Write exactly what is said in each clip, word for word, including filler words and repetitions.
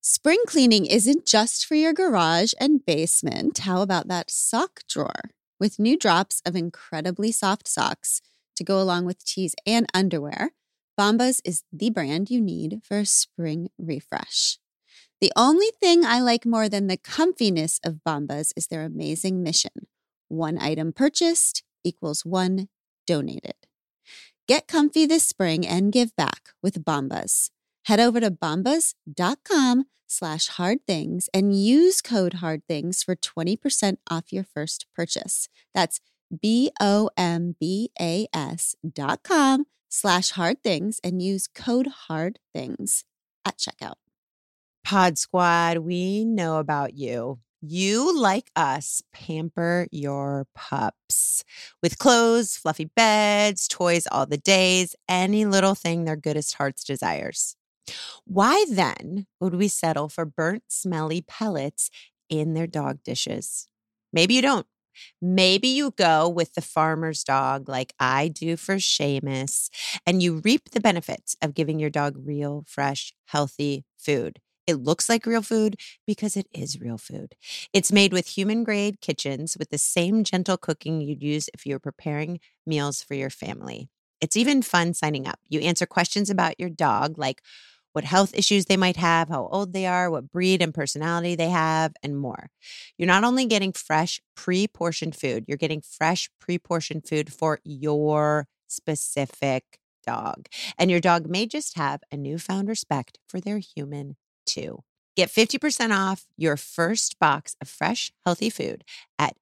Spring cleaning isn't just for your garage and basement. How about that sock drawer? With new drops of incredibly soft socks to go along with tees and underwear, Bombas is the brand you need for a spring refresh. The only thing I like more than the comfiness of Bombas is their amazing mission. One item purchased equals one donated. Get comfy this spring and give back with Bombas. Head over to bombas.com slash hard things and use code hard things for twenty percent off your first purchase. That's B-O-M-B-A-S dot com slash hard things and use code hard things at checkout. Pod Squad, we know about you. You, like us, pamper your pups with clothes, fluffy beds, toys all the days, any little thing their goodest hearts desires. Why then would we settle for burnt, smelly pellets in their dog dishes? Maybe you don't. Maybe you go with the farmer's dog like I do for Seamus, and you reap the benefits of giving your dog real, fresh, healthy food. It looks like real food because it is real food. It's made with human-grade kitchens with the same gentle cooking you'd use if you were preparing meals for your family. It's even fun signing up. You answer questions about your dog, like what health issues they might have, how old they are, what breed and personality they have, and more. You're not only getting fresh, pre-portioned food, you're getting fresh, pre-portioned food for your specific dog. And your dog may just have a newfound respect for their human too. Get fifty percent off your first box of fresh, healthy food at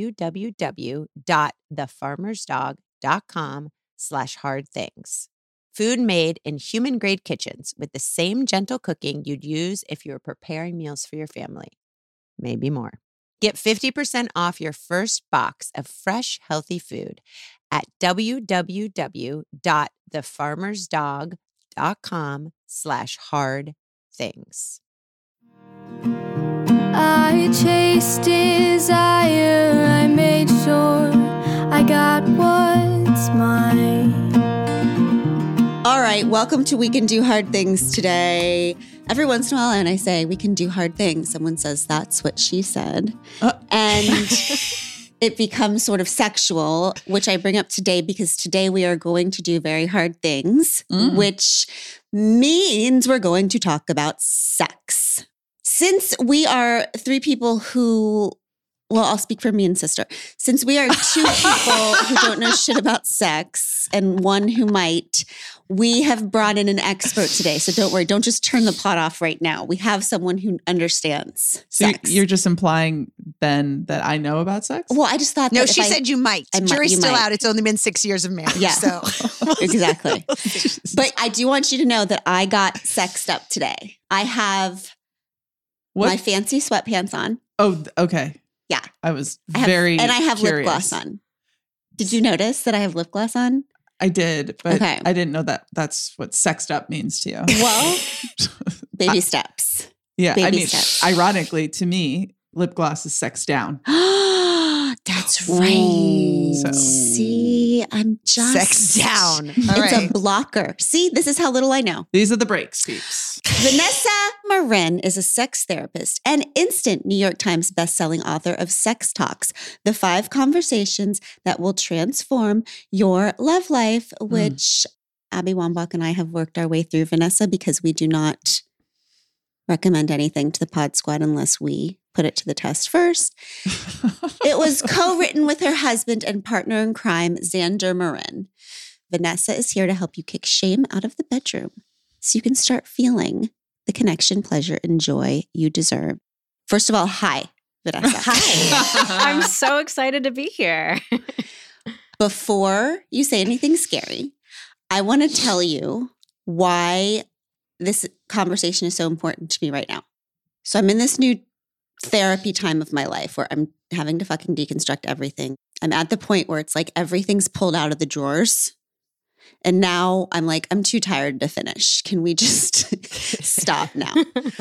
www.thefarmersdog.com slash hard things. Food made in human-grade kitchens with the same gentle cooking you'd use if you were preparing meals for your family. Maybe more. Get fifty percent off your first box of fresh, healthy food at www.thefarmersdog.com slash hard things. I chased desire, I made sure I got what's mine. All right, welcome to We Can Do Hard Things today. Every once in a while, and I say, we can do hard things. Someone says, that's what she said. Uh. And it becomes sort of sexual, which I bring up today because today we are going to do very hard things, mm. which means we're going to talk about sex. Since we are three people who, well, I'll speak for me and sister. Since we are two people who don't know shit about sex and one who might, we have brought in an expert today. So don't worry. Don't just turn the pot off right now. We have someone who understands so sex. You're just implying then that I know about sex? Well, I just thought No, that she if said I, you might. I Jury's might, still might. out. It's only been six years of marriage. Yeah, so. Exactly. But I do want you to know that I got sexed up today. I have what? my fancy sweatpants on. Oh, okay. Yeah. I was I have, very And I have curious. lip gloss on. Did you notice that I have lip gloss on? I did, but okay. I didn't know that that's what sexed up means to you. Well, baby I, steps. Yeah. Baby I mean, steps. Ironically, to me, lip gloss is sex down. That's right. So. See, I'm just. Sex down. All it's right. a blocker. See, this is how little I know. These are the breaks, peeps. Vanessa Marin is a sex therapist and instant New York Times bestselling author of Sex Talks, the five conversations that will transform your love life, which mm. Abby Wambach and I have worked our way through, Vanessa, because we do not recommend anything to the Pod Squad unless we put it to the test first. It was co-written with her husband and partner in crime, Xander Marin. Vanessa is here to help you kick shame out of the bedroom so you can start feeling the connection, pleasure, and joy you deserve. First of all, hi, Vanessa. Hi. I'm so excited to be here. Before you say anything scary, I want to tell you why this conversation is so important to me right now. So I'm in this new therapy time of my life where I'm having to fucking deconstruct everything. I'm at the point where it's like everything's pulled out of the drawers. And now I'm like, I'm too tired to finish. Can we just stop now?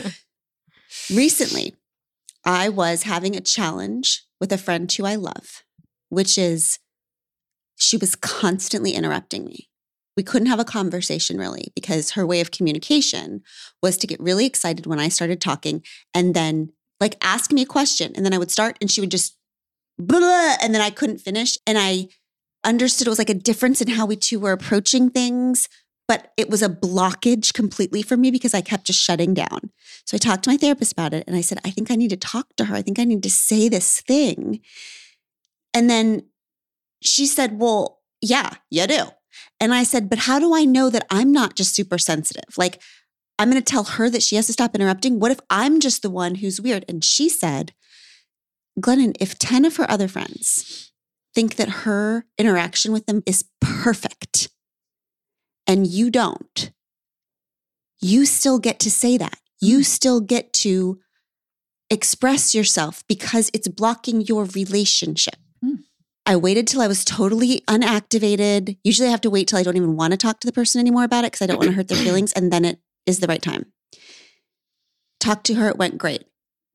Recently, I was having a challenge with a friend who I love, which is she was constantly interrupting me. we couldn't have a conversation really because her way of communication was to get really excited when I started talking and then like ask me a question. And then I would start and she would just blah, blah, and then I couldn't finish. And I understood it was like a difference in how we two were approaching things, but it was a blockage completely for me because I kept just shutting down. So I talked to my therapist about it and I said, I think I need to talk to her. I think I need to say this thing. And then she said, well, yeah, you do. And I said, but how do I know that I'm not just super sensitive? Like, I'm going to tell her that she has to stop interrupting. What if I'm just the one who's weird? And she said, Glennon, if ten of her other friends think that her interaction with them is perfect and you don't, you still get to say that. You still get to express yourself because it's blocking your relationship. Mm. I waited till I was totally unactivated. Usually I have to wait till I don't even want to talk to the person anymore about it because I don't want to hurt their feelings. And then it is the right time. Talked to her. It went great.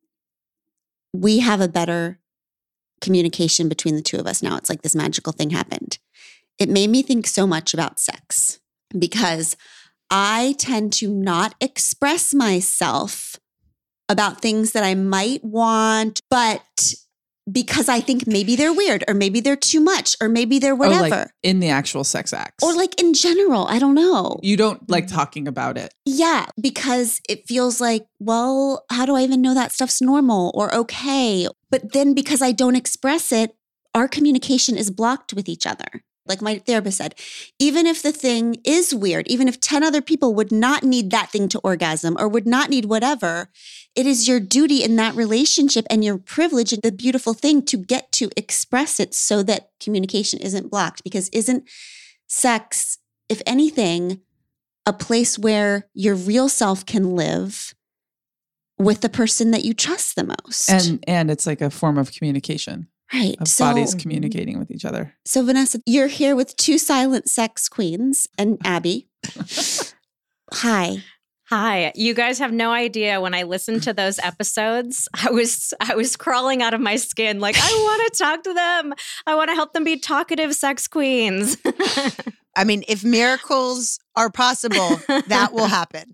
We have a better communication between the two of us now. It's like this magical thing happened. It made me think so much about sex because I tend to not express myself about things that I might want, but because I think maybe they're weird or maybe they're too much or maybe they're whatever. Oh, like in the actual sex acts. Or like in general, I don't know. You don't like talking about it. Yeah, because it feels like, well, how do I even know that stuff's normal or okay? But then because I don't express it, our communication is blocked with each other. Like my therapist said, even if the thing is weird, even if ten other people would not need that thing to orgasm or would not need whatever, it is your duty in that relationship and your privilege and the beautiful thing to get to express it so that communication isn't blocked. Because isn't sex, if anything, a place where your real self can live with the person that you trust the most? And and it's like a form of communication. Right. Of so, bodies communicating with each other. So Vanessa, you're here with two silent sex queens and Abby. Hi. Hi. You guys have no idea when I listened to those episodes, I was I was crawling out of my skin like, I want to talk to them. I want to help them be talkative sex queens. I mean, if miracles are possible, that will happen.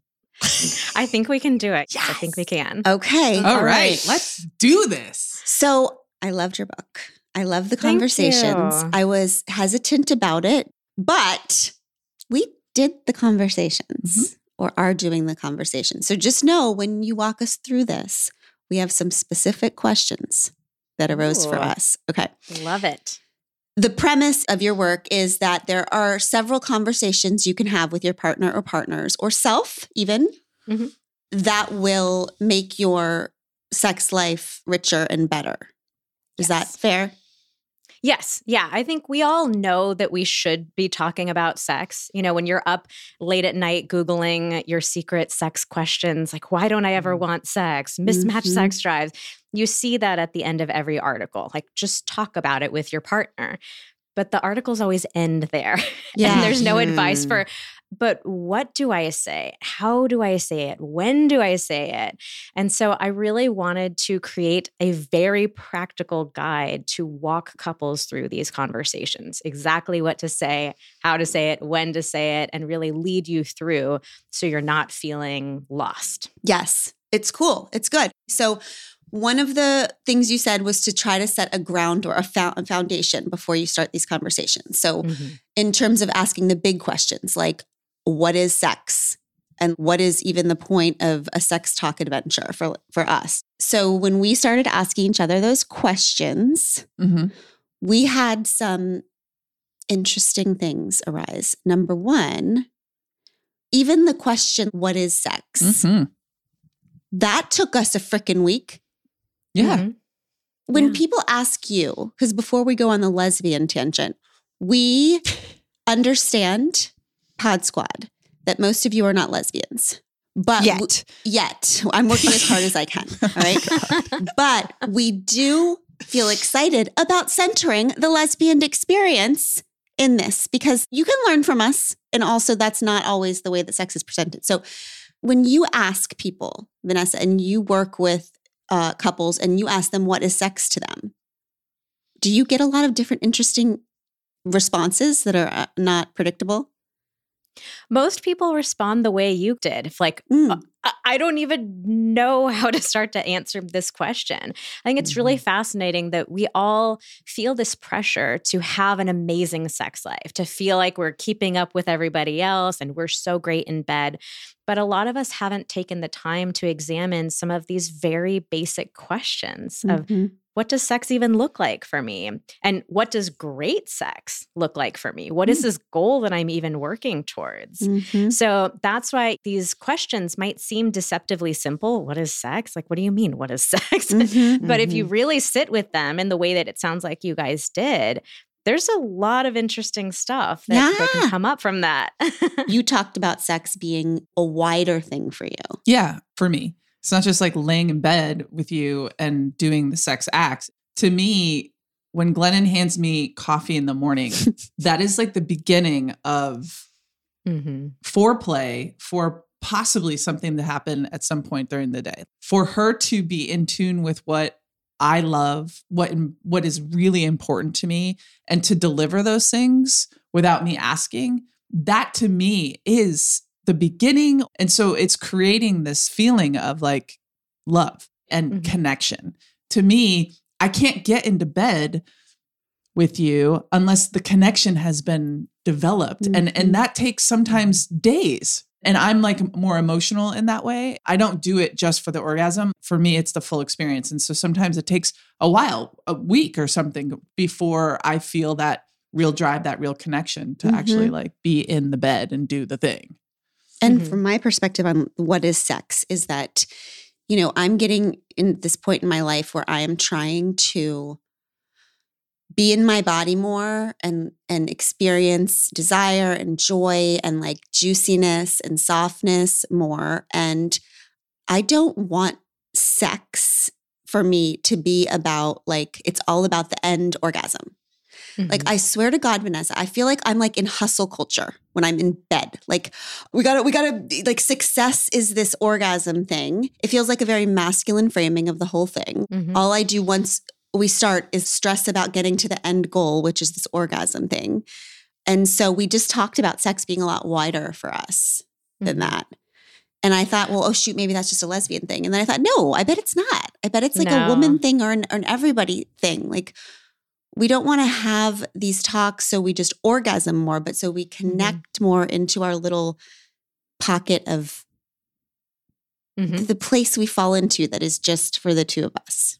I think we can do it. Yes. I think we can. Okay. All, All right. right. Let's do this. So I loved your book. I love the Thank conversations. you. I was hesitant about it, but we did the conversations mm-hmm. or are doing the conversations. So just know when you walk us through this, we have some specific questions that arose Ooh. For us. Okay. Love it. The premise of your work is that there are several conversations you can have with your partner or partners or self even mm-hmm. that will make your sex life richer and better. Is yes. that fair? Yes. Yeah. I think we all know that we should be talking about sex. You know, when you're up late at night Googling your secret sex questions, like, why don't I ever want sex? Mismatched mm-hmm. sex drives. You see that at the end of every article. Like, just talk about it with your partner. But the articles always end there. Yeah. And there's no mm. advice for, but what do I say? How do I say it? When do I say it? And so I really wanted to create a very practical guide to walk couples through these conversations, exactly what to say, how to say it, when to say it, and really lead you through so you're not feeling lost. Yes, it's cool. It's good. So one of the things you said was to try to set a ground or a foundation before you start these conversations. So mm-hmm. in terms of asking the big questions like, what is sex? And what is even the point of a sex talk adventure for, for us? So when we started asking each other those questions, mm-hmm. we had some interesting things arise. Number one, even the question, what is sex? Mm-hmm. That took us a frickin' week. Yeah. Mm-hmm. When yeah. people ask you, because before we go on the lesbian tangent, we understand Pod Squad that most of you are not lesbians. But yet. W- yet. I'm working as hard as I can. All right. But we do feel excited about centering the lesbian experience in this because you can learn from us. And also that's not always the way that sex is presented. So when you ask people, Vanessa, and you work with uh, couples and you ask them what is sex to them, do you get a lot of different interesting responses that are uh, not predictable? Most people respond the way you did. If like, Mm. I- I don't even know how to start to answer this question. I think it's really Mhm. fascinating that we all feel this pressure to have an amazing sex life, to feel like we're keeping up with everybody else and we're so great in bed. But a lot of us haven't taken the time to examine some of these very basic questions of Mhm. what does sex even look like for me? And what does great sex look like for me? What is this goal that I'm even working towards? Mhm. So that's why these questions might seem deceptively simple. What is sex? Like, what do you mean? What is sex? Mhm. But if you really sit with them in the way that it sounds like you guys did, there's a lot of interesting stuff that, that Yeah. can come up from that. You talked about sex being a wider thing for you. Yeah, for me. It's not just like laying in bed with you and doing the sex acts. To me, when Glennon hands me coffee in the morning, that is like the beginning of mm-hmm. foreplay for possibly something to happen at some point during the day. For her to be in tune with what I love, what what is really important to me, and to deliver those things without me asking, that to me is the beginning. And so it's creating this feeling of like love and Mhm. connection. To me, I can't get into bed with you unless the connection has been developed. And, Mhm. and that takes sometimes days. And I'm like more emotional in that way. I don't do it just for the orgasm. For me, it's the full experience. And so sometimes it takes a while, a week or something before I feel that real drive, that real connection to Mhm. actually like be in the bed and do the thing. And Mhm. from my perspective on what is sex is that, you know, I'm getting in this point in my life where I am trying to be in my body more and and experience desire and joy and like juiciness and softness more. And I don't want sex for me to be about like, it's all about the end orgasm. Like, Mhm. I swear to God, Vanessa, I feel like I'm like in hustle culture when I'm in bed. Like, we gotta, we gotta, like, success is this orgasm thing. It feels like a very masculine framing of the whole thing. Mhm. All I do once we start is stress about getting to the end goal, which is this orgasm thing. And so we just talked about sex being a lot wider for us than Mhm. that. And I thought, well, oh shoot, maybe that's just a lesbian thing. And then I thought, no, I bet it's not. I bet it's like a No. woman thing or an, or an everybody thing. Like, we don't want to have these talks so we just orgasm more, but so we connect more into our little pocket of Mhm. the place we fall into that is just for the two of us.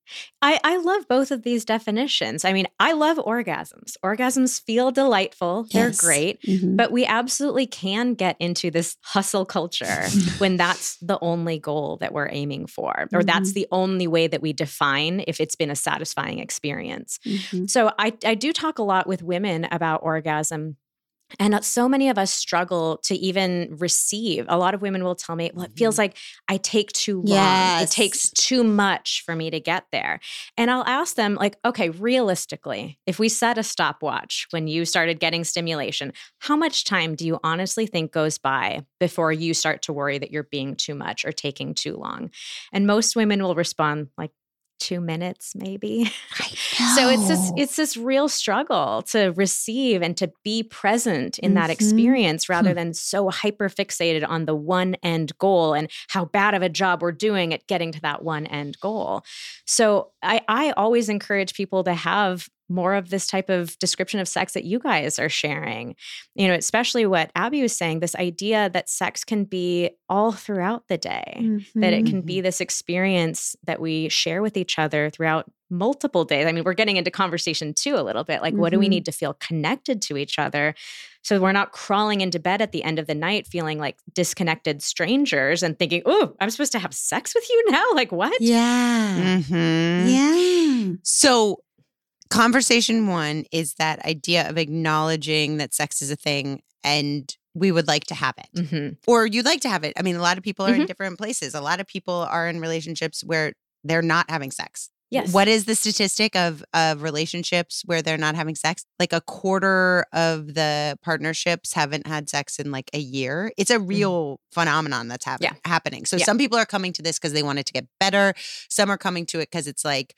I, I love both of these definitions. I mean, I love orgasms. Orgasms feel delightful. They're Yes. great. Mhm. But we absolutely can get into this hustle culture when that's the only goal that we're aiming for, or that's Mhm. the only way that we define if it's been a satisfying experience. Mhm. So I, I do talk a lot with women about orgasm. And so many of us struggle to even receive. A lot of women will tell me, well, it feels like I take too long. Yes. It takes too much for me to get there. And I'll ask them, like, okay, realistically, if we set a stopwatch when you started getting stimulation, how much time do you honestly think goes by before you start to worry that you're being too much or taking too long? And most women will respond like, two minutes, maybe. So it's this it's this real struggle to receive and to be present in that Mhm. experience rather Hmm. than so hyper fixated on the one end goal and how bad of a job we're doing at getting to that one end goal. So I, I always encourage people to have more of this type of description of sex that you guys are sharing, you know, especially what Abby was saying, this idea that sex can be all throughout the day, that it Mhm. can be this experience that we share with each other throughout multiple days. I mean, we're getting into conversation too a little bit, like what do we Mhm. need to feel connected to each other so we're not crawling into bed at the end of the night feeling like disconnected strangers and thinking, oh, I'm supposed to have sex with you now? Like what? Yeah. Mhm. Yeah. So, conversation one is that idea of acknowledging that sex is a thing and we would like to have it. Mhm. Or you'd like to have it. I mean, a lot of people are in Mhm. different places. A lot of people are in relationships where they're not having sex. Yes. What is the statistic of of relationships where they're not having sex? Like a quarter of the partnerships haven't had sex in like a year. It's a real phenomenon that's happen- Yeah. happening. So Yeah. some people are coming to this because they want it to get better. Some are coming to it because it's like,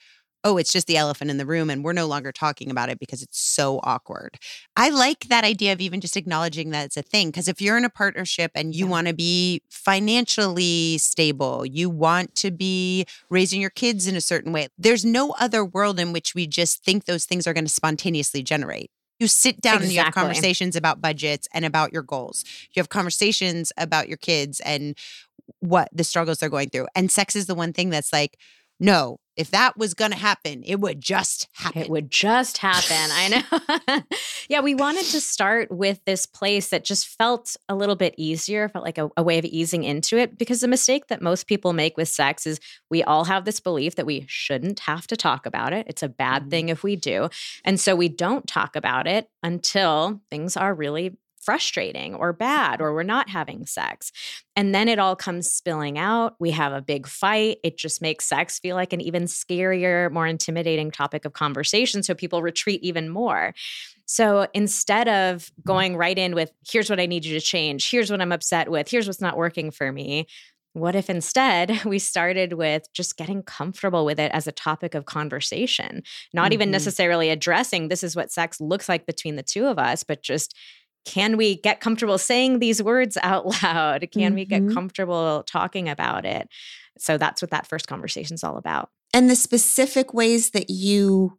oh, it's just the elephant in the room and we're no longer talking about it because it's so awkward. I like that idea of even just acknowledging that it's a thing. Because if you're in a partnership and you yeah. want to be financially stable, you want to be raising your kids in a certain way, there's no other world in which we just think those things are going to spontaneously generate. You sit down exactly. and you have conversations about budgets and about your goals. You have conversations about your kids and what the struggles they're going through. And sex is the one thing that's like, no, if that was going to happen, it would just happen. It would just happen. I know. Yeah, we wanted to start with this place that just felt a little bit easier, felt like a, a way of easing into it. Because the mistake that most people make with sex is we all have this belief that we shouldn't have to talk about it. It's a bad mm-hmm. thing if we do. And so we don't talk about it until things are really frustrating or bad, or we're not having sex. And then it all comes spilling out. We have a big fight. It just makes sex feel like an even scarier, more intimidating topic of conversation. So people retreat even more. So instead of going right in with, here's what I need you to change, here's what I'm upset with, here's what's not working for me, what if instead we started with just getting comfortable with it as a topic of conversation, not mm-hmm. even necessarily addressing this is what sex looks like between the two of us, but just can we get comfortable saying these words out loud? Can mm-hmm. we get comfortable talking about it? So that's what that first conversation is all about. And the specific ways that you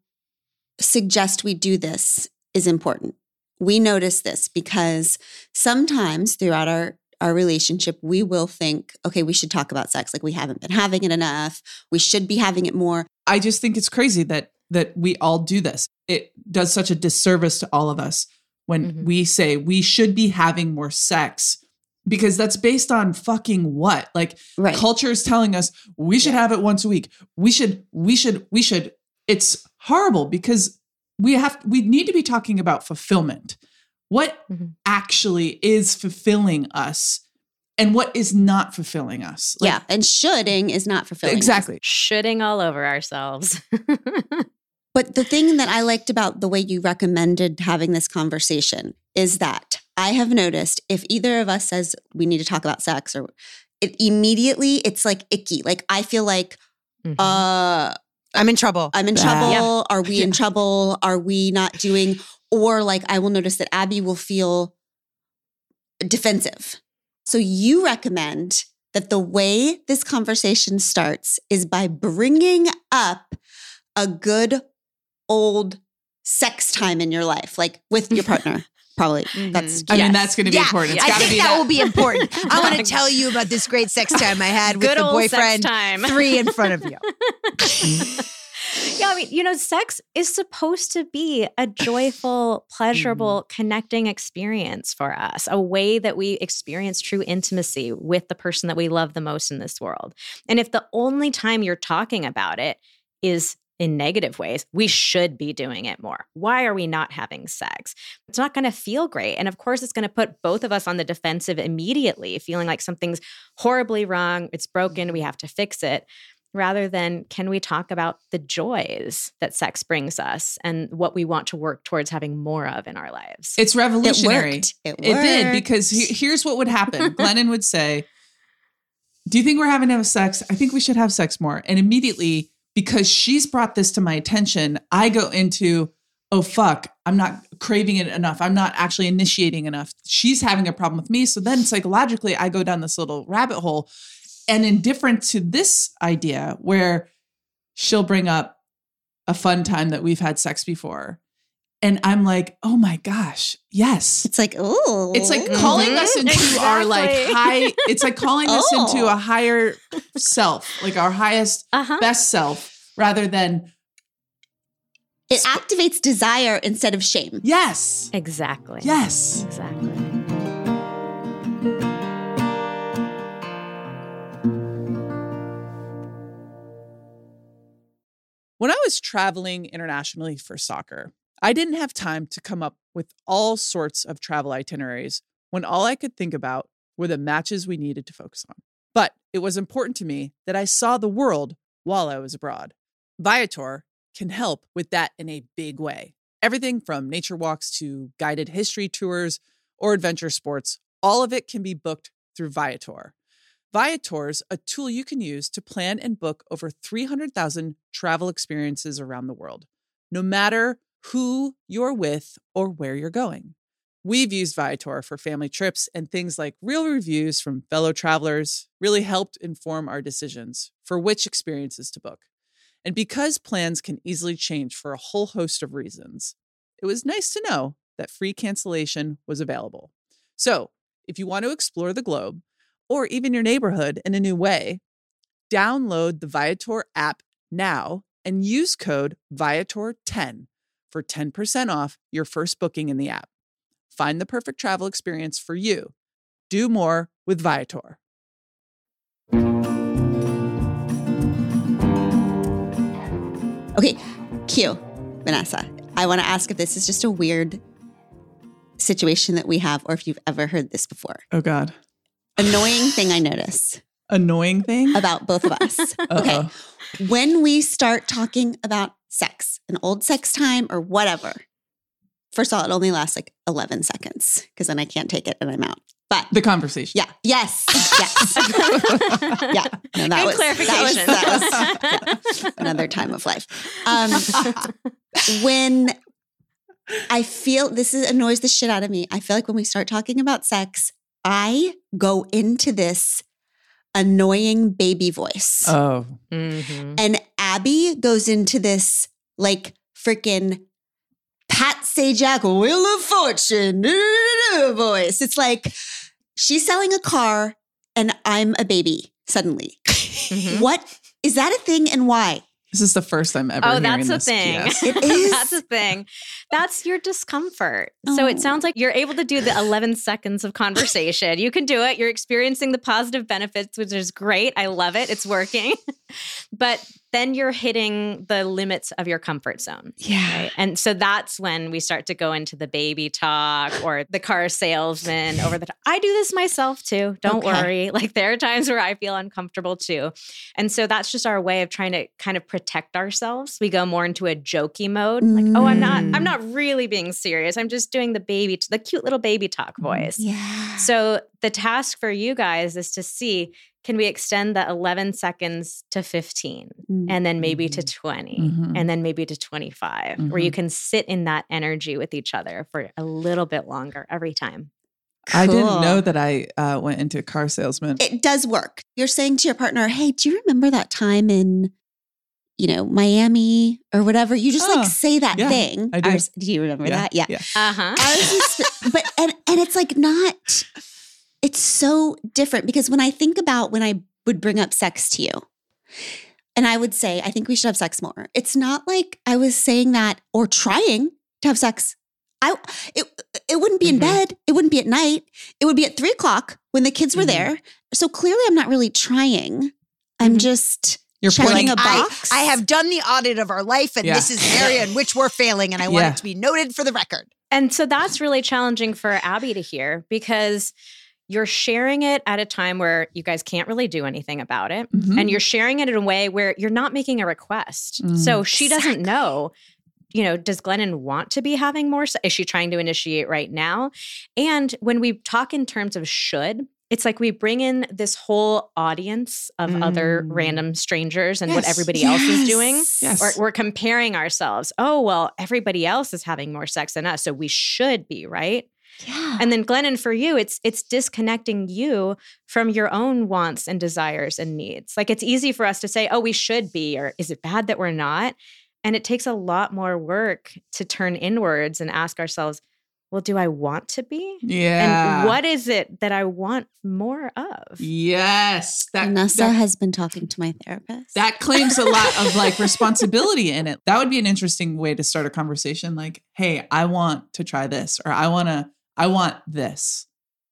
suggest we do this is important. We notice this because sometimes throughout our, our relationship, we will think, okay, we should talk about sex. Like we haven't been having it enough. We should be having it more. I just think it's crazy that that we all do this. It does such a disservice to all of us when mm-hmm. we say we should be having more sex, because that's based on fucking what? Like right. culture is telling us we should yeah. have it once a week. We should, we should, we should. It's horrible because we have, we need to be talking about fulfillment. What mm-hmm. actually is fulfilling us and what is not fulfilling us. Like, yeah. And shoulding is not fulfilling exactly. us. Shoulding all over ourselves. But the thing that I liked about the way you recommended having this conversation is that I have noticed if either of us says we need to talk about sex, or it immediately it's like icky. Like I feel like, mm-hmm. uh, I'm in trouble. I'm in trouble. Yeah. Are we in trouble? Are we not doing? Or like I will notice that Abby will feel defensive. So you recommend that the way this conversation starts is by bringing up a good old sex time in your life, like with your partner, probably. Mm-hmm. That's. I yes. mean, that's going to be yeah. important. It's I think be that, that will be important. I want to tell you about this great sex time I had with good the old boyfriend sex time. three in front of you. Yeah, I mean, you know, sex is supposed to be a joyful, pleasurable, connecting experience for us, a way that we experience true intimacy with the person that we love the most in this world. And if the only time you're talking about it is in negative ways, we should be doing it more. Why are we not having sex? It's not going to feel great. And of course, it's going to put both of us on the defensive immediately, feeling like something's horribly wrong, it's broken, we have to fix it, rather than can we talk about the joys that sex brings us and what we want to work towards having more of in our lives. It's revolutionary. It, it, it did, because he, here's what would happen. Glennon would say, do you think we're having to have sex? I think we should have sex more. And immediately, because she's brought this to my attention, I go into, oh, fuck, I'm not craving it enough. I'm not actually initiating enough. She's having a problem with me. So then psychologically, I go down this little rabbit hole. And indifferent to this idea where she'll bring up a fun time that we've had sex before. And I'm like, oh my gosh, yes. It's like, oh. It's like calling mm-hmm. us into exactly. our like high, it's like calling oh. us into a higher self, like our highest, uh-huh. best self, rather than. It sp- activates desire instead of shame. Yes. Exactly. Yes. Exactly. When I was traveling internationally for soccer, I didn't have time to come up with all sorts of travel itineraries when all I could think about were the matches we needed to focus on. But it was important to me that I saw the world while I was abroad. Viator can help with that in a big way. Everything from nature walks to guided history tours or adventure sports, all of it can be booked through Viator. Viator's a tool you can use to plan and book over three hundred thousand travel experiences around the world, no matter who you're with or where you're going. We've used Viator for family trips, and things like real reviews from fellow travelers really helped inform our decisions for which experiences to book. And because plans can easily change for a whole host of reasons, it was nice to know that free cancellation was available. So if you want to explore the globe, or even your neighborhood in a new way, download the Viator app now and use code Viator ten for ten percent off your first booking in the app. Find the perfect travel experience for you. Do more with Viator. Okay, Q, Vanessa. I want to ask if this is just a weird situation that we have or if you've ever heard this before. Oh, God. Annoying thing I notice. Annoying thing? About both of us. Okay. When we start talking about sex, an old sex time or whatever, first of all, it only lasts like eleven seconds because then I can't take it and I'm out. But the conversation. Yeah. Yes. Yes. yeah. No, that Good was, clarification. That was, that was yeah, another time of life. Um, when I feel, this is, annoys the shit out of me. I feel like when we start talking about sex, I go into this annoying baby voice. Oh. Mm-hmm. And Abby goes into this like freaking Pat Sajak, Wheel of Fortune voice. It's like she's selling a car and I'm a baby suddenly. Mm-hmm. What is that a thing and why? This is the first time ever Oh, hearing that's a this. thing. Yes. It is. That's a thing. That's your discomfort. Oh. So it sounds like you're able to do the eleven seconds of conversation. You can do it. You're experiencing the positive benefits, which is great. I love it. It's working. But then you're hitting the limits of your comfort zone. Yeah. Right? And so that's when we start to go into the baby talk or the car salesman over the top. I do this myself too. Don't Okay. worry. Like there are times where I feel uncomfortable too. And so that's just our way of trying to kind of protect ourselves. We go more into a jokey mode. Like, oh, I'm not, I'm not really being serious. I'm just doing the baby, the cute little baby talk voice. Yeah. So the task for you guys is to see, can we extend the eleven seconds to fifteen Mm. and then maybe to twenty Mhm. and then maybe to twenty-five, where you can sit in that energy with each other for a little bit longer every time. I didn't Cool. know that I uh, went into car salesman. It does work. You're saying to your partner, hey, do you remember that time in, you know, Miami or whatever? You just Oh, like say that yeah, thing. I do. Ours- do you remember Yeah, that? Yeah. yeah. Uh-huh. Ours is- but and and it's like not, it's so different because when I think about when I would bring up sex to you and I would say, I think we should have sex more. It's not like I was saying that or trying to have sex. I it it wouldn't be in Mhm. bed. It wouldn't be at night. It would be at three o'clock when the kids were Mhm. there. So clearly I'm not really trying. I'm Mhm. just You're checking pointing- a I, box. I have done the audit of our life, and Yeah. this is an area in which we're failing, and I want Yeah. it to be noted for the record. And so that's really challenging for Abby to hear because you're sharing it at a time where you guys can't really do anything about it. Mhm. And you're sharing it in a way where you're not making a request. Mm. So she doesn't know, you know, does Glennon want to be having more? se- Is she trying to initiate right now? And when we talk in terms of should, it's like we bring in this whole audience of other Mm. random strangers and what Yes. everybody else is doing. Yes. Yes. Or we're comparing ourselves. Oh, well, everybody else is having more sex than us, so we should be, right? Yeah. And then Glennon, for you, it's it's disconnecting you from your own wants and desires and needs. Like it's easy for us to say, oh, we should be, or is it bad that we're not? And it takes a lot more work to turn inwards and ask ourselves, well, do I want to be? Yeah. And what is it that I want more of? Yes. That, Vanessa that, has been talking to my therapist. that claims a lot of like responsibility in it. That would be an interesting way to start a conversation. Like, hey, I want to try this, or I want to, I want this.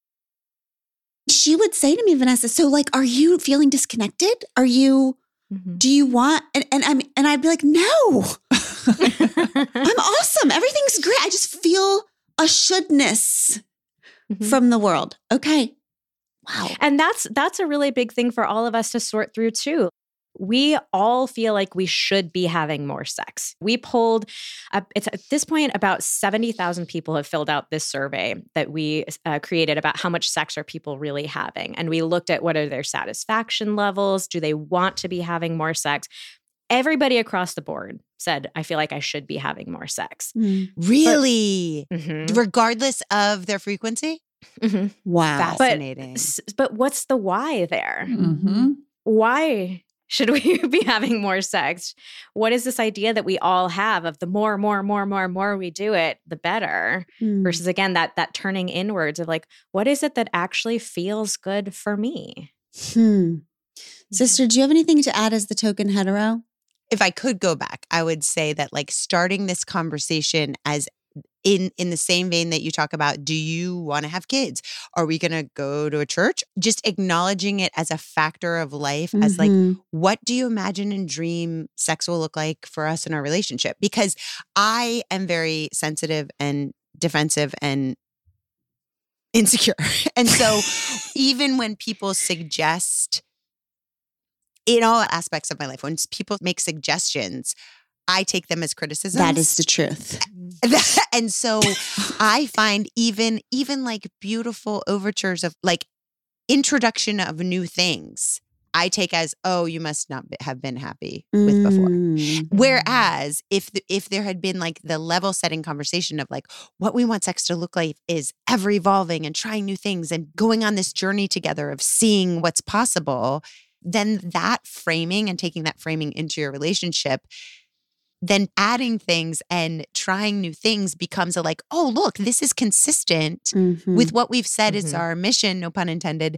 She would say to me, Vanessa, so like, are you feeling disconnected? Are you, Mhm. do you want, and, and I'm, and I'd be like, no, I'm awesome. Everything's great. I just feel a shouldness Mhm. from the world. Okay. Wow. And that's that's a really big thing for all of us to sort through too. we all feel like we should be having more sex. We polled, uh, it's at this point, about seventy thousand people have filled out this survey that we uh, created about how much sex are people really having. And we looked at what are their satisfaction levels? Do they want to be having more sex? Everybody across the board said, I feel like I should be having more sex. Mm. Really? But, mm-hmm. Regardless of their frequency? Mm-hmm. Wow. Fascinating. But, but what's the why there? Mm-hmm. Why should we be having more sex? What is this idea that we all have of the more, more, more, more, more we do it, the better? Mm. Versus again, that that turning inwards of like, what is it that actually feels good for me? Hmm. Sister, do you have anything to add as the token hetero? If I could go back, I would say that like starting this conversation as in in the same vein that you talk about, do you want to have kids? Are we going to go to a church? Just acknowledging it as a factor of life, mm-hmm. as like, what do you imagine and dream sex will look like for us in our relationship? Because I am very sensitive and defensive and insecure. And so even when people suggest in all aspects of my life, when people make suggestions, I take them as criticism. That is the truth. And so I find even, even like beautiful overtures of like introduction of new things, I take as, oh, you must not have been happy with before. Mm. Whereas if the, if there had been like the level setting conversation of like what we want sex to look like is ever evolving and trying new things and going on this journey together of seeing what's possible, then that framing and taking that framing into your relationship, then adding things and trying new things becomes a like, oh, look, this is consistent Mm-hmm. with what we've said Mm-hmm. is our mission, no pun intended,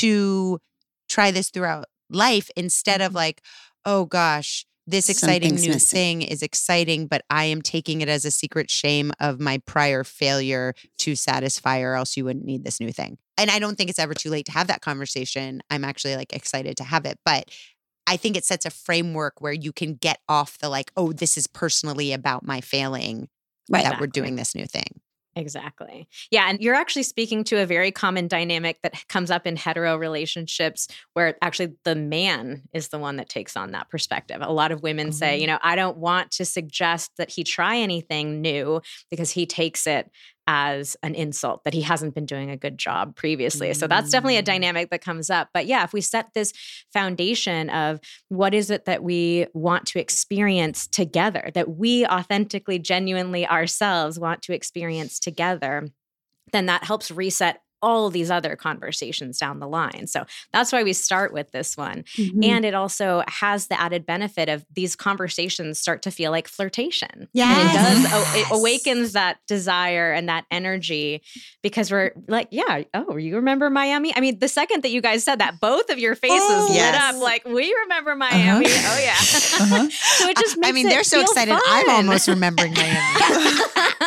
to try this throughout life instead of like, oh gosh, this exciting Something's new missing. thing is exciting, but I am taking it as a secret shame of my prior failure to satisfy, or else you wouldn't need this new thing. And I don't think it's ever too late to have that conversation. I'm actually like excited to have it, but I think it sets a framework where you can get off the like, oh, this is personally about my failing Right. that we're Exactly. doing this new thing. Exactly. Yeah. And you're actually speaking to a very common dynamic that comes up in hetero relationships where actually the man is the one that takes on that perspective. A lot of women Mm-hmm. say, you know, I don't want to suggest that he try anything new because he takes it as an insult that he hasn't been doing a good job previously. So that's definitely a dynamic that comes up. But yeah, if we set this foundation of what is it that we want to experience together, that we authentically, genuinely ourselves want to experience together, then that helps reset all these other conversations down the line. So that's why we start with this one. Mhm. And it also has the added benefit of these conversations start to feel like flirtation. Yes. And it does, oh, it awakens that desire and that energy because we're like, yeah, oh, you remember Miami? I mean, the second that you guys said that, both of your faces Oh, lit yes. up like, we remember Miami. Uh-huh. Oh, yeah. Uh-huh. So it just makes I mean, it they're so feel excited. fun. I'm almost remembering Miami.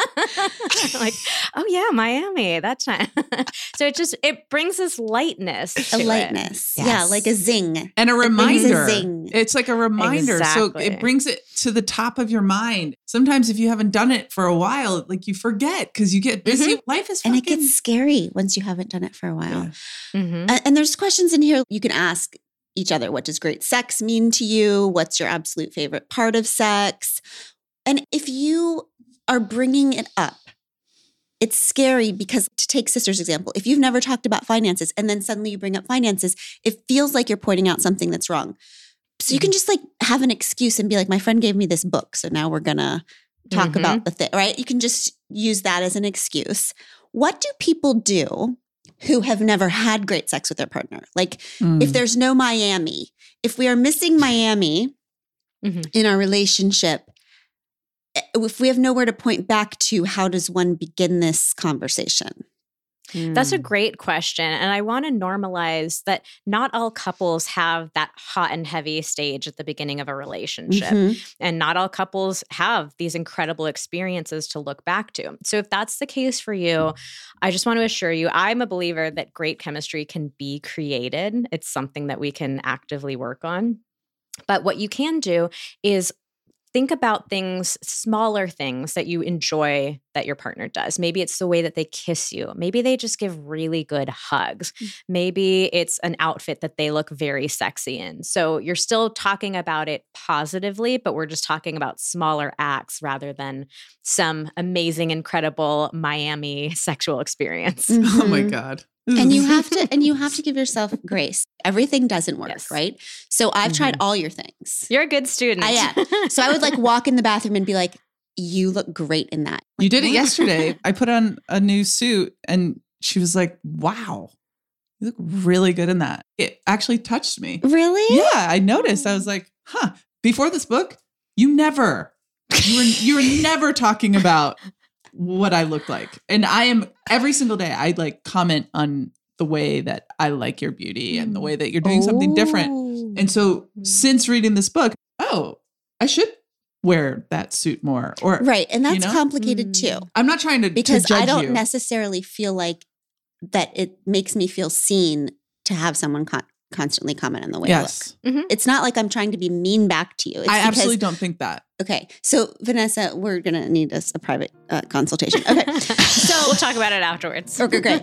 Like, oh yeah, Miami, that time. So it just, it brings this lightness to A it. lightness. Yes. Yeah, like a zing. And a brings a reminder. zing. It's like a reminder. So Exactly. it brings it to the top of your mind. Sometimes if you haven't done it for a while, like you forget because you get busy. Life is And fucking. it gets scary once you haven't done it for a while. Yeah. Mhm. And, and there's questions in here you can ask each other. What does great sex mean to you? What's your absolute favorite part of sex? And if you are bringing it up, it's scary because, to take Sister's example, if you've never talked about finances and then suddenly you bring up finances, it feels like you're pointing out something that's wrong. So you can just like have an excuse and be like, my friend gave me this book, so now we're going to talk Mhm. about the thing, right? You can just use that as an excuse. What do people do who have never had great sex with their partner? Like Mm. if there's no Miami, if we are missing Miami Mhm. in our relationship, if we have nowhere to point back to, how does one begin this conversation? That's a great question. And I want to normalize that not all couples have that hot and heavy stage at the beginning of a relationship. Mhm. And not all couples have these incredible experiences to look back to. So if that's the case for you, I just want to assure you, I'm a believer that great chemistry can be created. It's something that we can actively work on. But what you can do is think about things, smaller things that you enjoy that your partner does. Maybe it's the way that they kiss you. Maybe they just give really good hugs. Mm-hmm. Maybe it's an outfit that they look very sexy in. So you're still talking about it positively, but we're just talking about smaller acts rather than some amazing, incredible Miami sexual experience. Mm-hmm. Oh my God. And you have to, and you have to give yourself grace. Everything doesn't work, yes. right? So I've mm-hmm. tried all your things. You're a good student. I am. So I would like walk in the bathroom and be like, you look great in that. Like, you did it yesterday. I put on a new suit and she was like, wow, you look really good in that. It actually touched me. Really? Yeah. I noticed. I was like, huh, before this book, you never, you were, you were never talking about what I look like. And I am every single day, I like comment on the way that I like your beauty and the way that you're doing oh. something different. And so since reading this book, oh, I should wear that suit more. Or right. And that's you know? complicated too. I'm not trying to because to judge I don't you. necessarily feel like that it makes me feel seen to have someone con- constantly comment on the way yes. I look. Mm-hmm. It's not like I'm trying to be mean back to you. It's I because, absolutely don't think that. Okay. So Vanessa, we're going to need us a private uh, consultation. Okay. So we'll talk about it afterwards. Okay, great.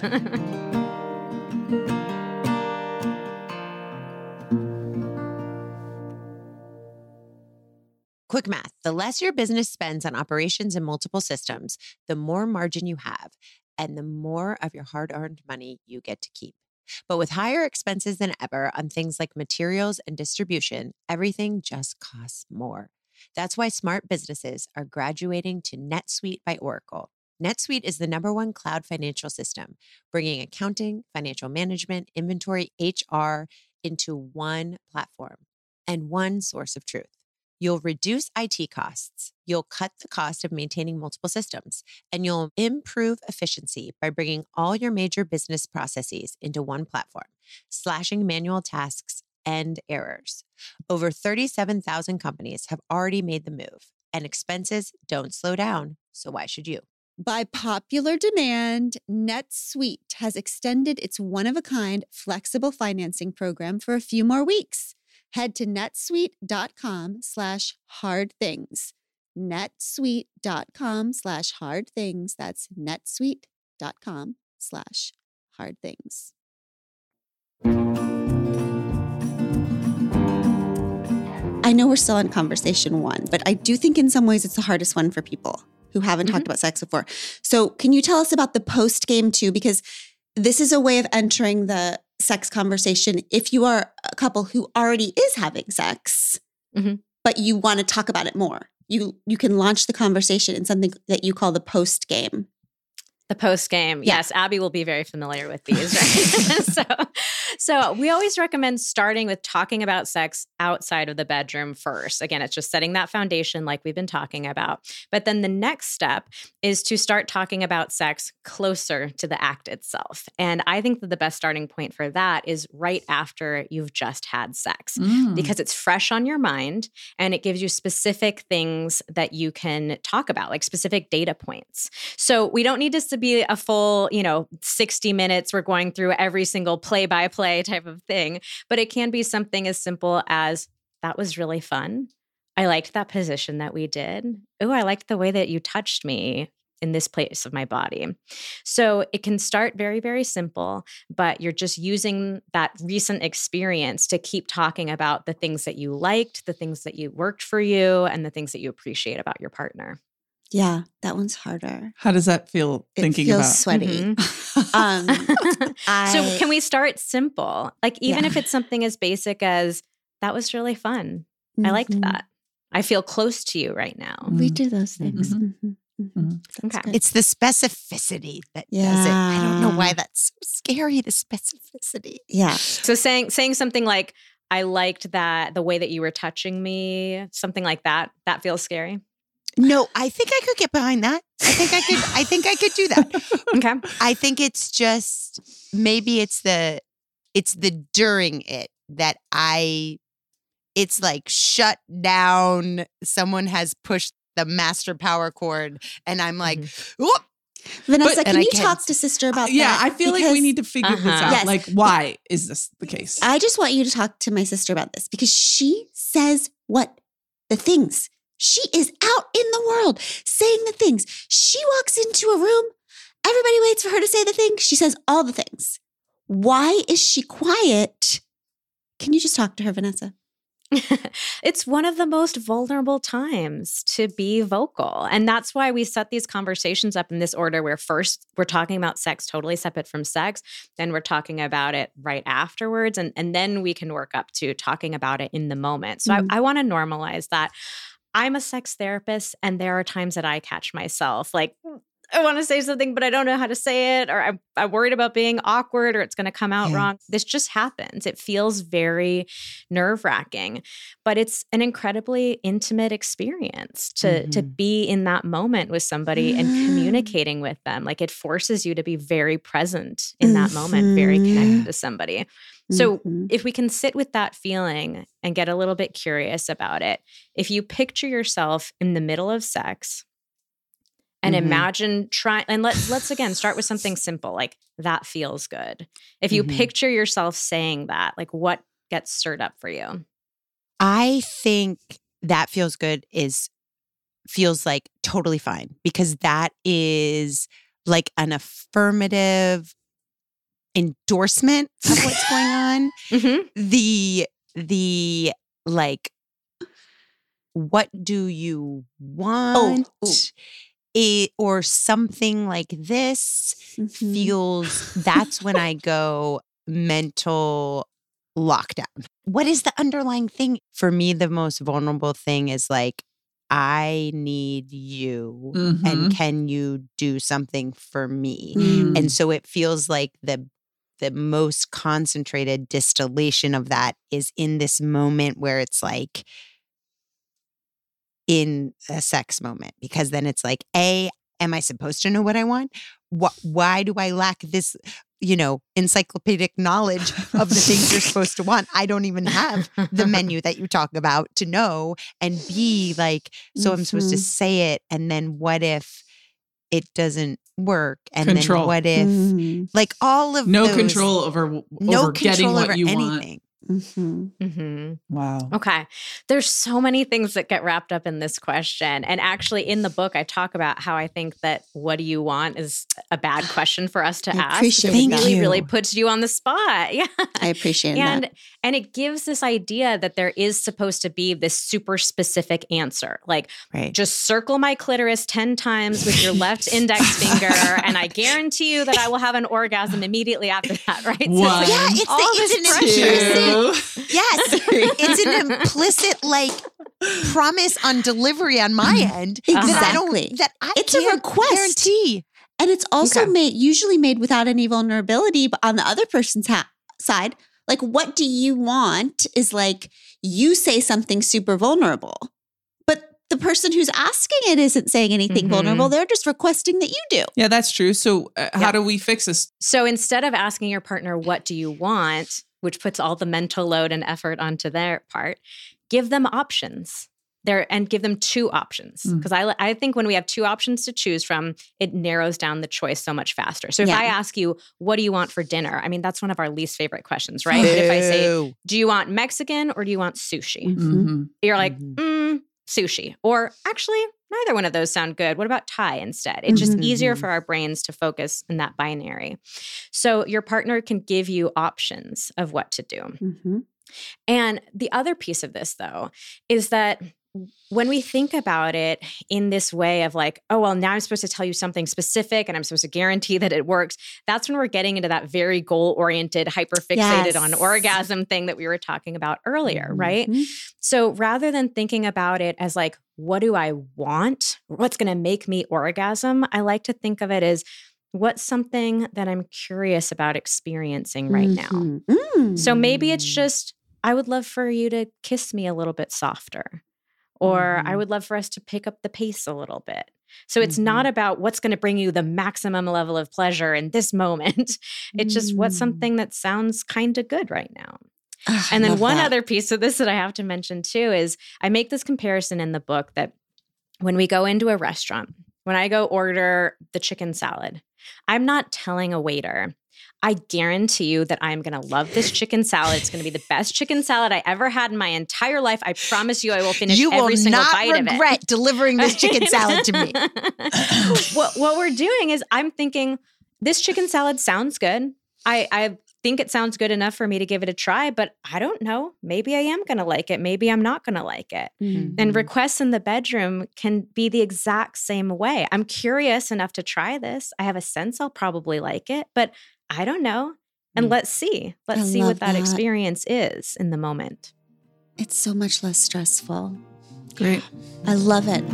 Quick math. The less your business spends on operations and multiple systems, the more margin you have and the more of your hard-earned money you get to keep. But with higher expenses than ever on things like materials and distribution, everything just costs more. That's why smart businesses are graduating to NetSuite by Oracle. NetSuite is the number one cloud financial system, bringing accounting, financial management, inventory, H R into one platform and one source of truth. You'll reduce I T costs, you'll cut the cost of maintaining multiple systems, and you'll improve efficiency by bringing all your major business processes into one platform, slashing manual tasks and errors. Over thirty-seven thousand companies have already made the move, and expenses don't slow down, so why should you? By popular demand, NetSuite has extended its one-of-a-kind flexible financing program for a few more weeks. Head to netsuite.com slash hard things. netsuite.com slash hard things. That's netsuite.com slash hard things. I know we're still on conversation one, but I do think in some ways it's the hardest one for people who haven't mm-hmm. talked about sex before. So can you tell us about the post game too? Because this is a way of entering the sex conversation if you are a couple who already is having sex, mm-hmm. but you want to talk about it more. You you can launch the conversation in something that you call the post game. The post game. Yeah. Yes, Abby will be very familiar with these, right? so, so we always recommend starting with talking about sex outside of the bedroom first. Again, it's just setting that foundation like we've been talking about. But then the next step is to start talking about sex closer to the act itself. And I think that the best starting point for that is right after you've just had sex mm. because it's fresh on your mind and it gives you specific things that you can talk about, like specific data points. So we don't need to be a full, you know, sixty minutes. We're going through every single play by play type of thing, but it can be something as simple as that was really fun. I liked that position that we did. Oh, I liked the way that you touched me in this place of my body. So it can start very, very simple, but you're just using that recent experience to keep talking about the things that you liked, the things that you worked for you, and the things that you appreciate about your partner. Yeah, that one's harder. How does that feel it thinking feels about? Sweaty. Mm-hmm. um, I, so can we start simple? Like even yeah. if it's something as basic as, that was really fun. Mm-hmm. I liked that. I feel close to you right now. We do those things. Mm-hmm. Mm-hmm. Mm-hmm. Okay. Good. It's the specificity that yeah. does it. I don't know why that's so scary, the specificity. Yeah. So saying saying something like, I liked that, the way that you were touching me, something like that, that feels scary. No, I think I could get behind that. I think I could, I think I could do that. Okay. I think it's just, maybe it's the, it's the during it that I, it's like shut down. Someone has pushed the master power cord and I'm like, mm-hmm. whoop. Vanessa, but, can you I talk to sister about uh, yeah, that? Yeah, I feel because, like we need to figure uh-huh. this out. Yes. Like, why is this the case? I just want you to talk to my sister about this because she says what the things She is out in the world saying the things. She walks into a room. Everybody waits for her to say the thing. She says all the things. Why is she quiet? Can you just talk to her, Vanessa? It's one of the most vulnerable times to be vocal. And that's why we set these conversations up in this order where first we're talking about sex totally separate from sex. Then we're talking about it right afterwards. And, and then we can work up to talking about it in the moment. So mm-hmm. I, I want to normalize that. I'm a sex therapist, and there are times that I catch myself like, I want to say something, but I don't know how to say it, or I'm, I'm worried about being awkward, or it's going to come out yeah. wrong. This just happens. It feels very nerve-wracking, but it's an incredibly intimate experience to, mm-hmm. to be in that moment with somebody mm-hmm. and communicating with them. Like, it forces you to be very present in that mm-hmm. moment, very connected to somebody. So mm-hmm. if we can sit with that feeling and get a little bit curious about it, if you picture yourself in the middle of sex, and mm-hmm. imagine trying, and let's let's again start with something simple, like that feels good. If you mm-hmm. picture yourself saying that, like what gets stirred up for you? I think that feels good is feels like totally fine, because that is like an affirmative endorsement of what's going on. Mm-hmm. The the like, what do you want? Oh, It, or something like this mm-hmm. feels, that's when I go mental lockdown. What is the underlying thing? For me, the most vulnerable thing is like, I need you mm-hmm. and can you do something for me? Mm. And so it feels like the the most concentrated distillation of that is in this moment where it's like, in a sex moment, because then it's like, A, am I supposed to know what I want? Wh- why do I lack this, you know, encyclopedic knowledge of the things you're supposed to want? I don't even have the menu that you talk about to know. And B, like, so mm-hmm. I'm supposed to say it. And then what if it doesn't work? And control. Then what if, mm-hmm. like all of no those, control over, over no getting control what over you anything. want. Mm-hmm. Mm-hmm. Wow. Okay. There's so many things that get wrapped up in this question. And actually in the book, I talk about how I think that what do you want is a bad question for us to I ask. Appreciate it that. really, you. really puts you on the spot. Yeah. I appreciate and, that. And it gives this idea that there is supposed to be this super specific answer. Like, right. just circle my clitoris ten times with your left index finger, and I guarantee you that I will have an orgasm immediately after that, right? One, so yeah, it's, all the, it's an implicit, yes, it's an implicit like promise on delivery on my end exactly. that I don't, that I it's can't a request. guarantee. And it's also Okay. made usually made without any vulnerability, but on the other person's ha- side, like, what do you want is like, you say something super vulnerable, but the person who's asking it isn't saying anything mm-hmm. vulnerable. They're just requesting that you do. Yeah, that's true. So uh, yeah. how do we fix this? So instead of asking your partner, what do you want, which puts all the mental load and effort onto their part, give them options. There, and give them two options. Because mm. I, I think when we have two options to choose from, it narrows down the choice so much faster. So if yeah. I ask you, what do you want for dinner? I mean, that's one of our least favorite questions, right? But if I say, do you want Mexican or do you want sushi? Mm-hmm. You're like, mm, sushi. Or actually, neither one of those sound good. What about Thai instead? It's just mm-hmm. easier for our brains to focus in that binary. So your partner can give you options of what to do. Mm-hmm. And the other piece of this, though, is that when we think about it in this way of like, oh, well, now I'm supposed to tell you something specific and I'm supposed to guarantee that it works, that's when we're getting into that very goal-oriented, hyper-fixated yes. on orgasm thing that we were talking about earlier, mm-hmm. right? So rather than thinking about it as like, what do I want? What's going to make me orgasm? I like to think of it as, what's something that I'm curious about experiencing right mm-hmm. now? Mm. So maybe it's just, I would love for you to kiss me a little bit softer. Or mm-hmm. I would love for us to pick up the pace a little bit. So it's mm-hmm. not about what's going to bring you the maximum level of pleasure in this moment. It's just mm. what's something that sounds kind of good right now. Oh, and then one that. other piece of this that I have to mention too is I make this comparison in the book that when we go into a restaurant, when I go order the chicken salad, I'm not telling a waiter, I guarantee you that I'm going to love this chicken salad. It's going to be the best chicken salad I ever had in my entire life. I promise you I will finish you every will single not bite of it. regret delivering this chicken salad to me. what, what we're doing is I'm thinking, this chicken salad sounds good. I, I think it sounds good enough for me to give it a try, but I don't know. Maybe I am going to like it. Maybe I'm not going to like it. Mm-hmm. And requests in the bedroom can be the exact same way. I'm curious enough to try this. I have a sense I'll probably like it, but I don't know. And mm. let's see. Let's I see what that, that experience is in the moment. It's so much less stressful. Great. I love it.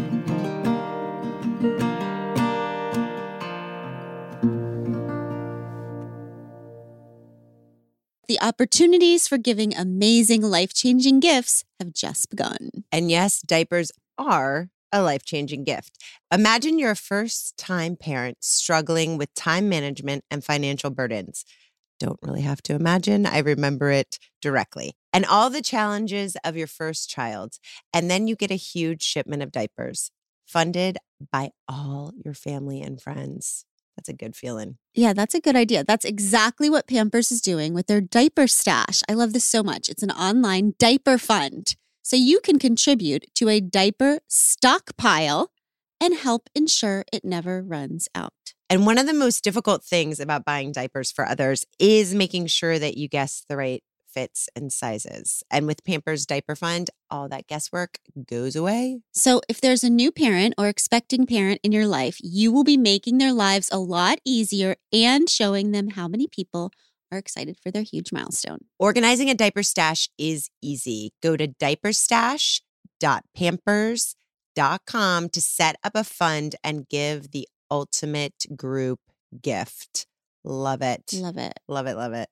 The opportunities for giving amazing, life-changing gifts have just begun. And yes, diapers are a life-changing gift. Imagine you're a first-time parent struggling with time management and financial burdens. Don't really have to imagine. I remember it directly. And all the challenges of your first child. And then you get a huge shipment of diapers funded by all your family and friends. That's a good feeling. Yeah, that's a good idea. That's exactly what Pampers is doing with their diaper stash. I love this so much. It's an online diaper fund. So you can contribute to a diaper stockpile and help ensure it never runs out. And one of the most difficult things about buying diapers for others is making sure that you guess the right fits and sizes. And with Pampers Diaper Fund, all that guesswork goes away. So if there's a new parent or expecting parent in your life, you will be making their lives a lot easier and showing them how many people are excited for their huge milestone. Organizing a diaper stash is easy. Go to diaper stash dot pampers dot com to set up a fund and give the ultimate group gift. Love it. Love it. Love it. Love it.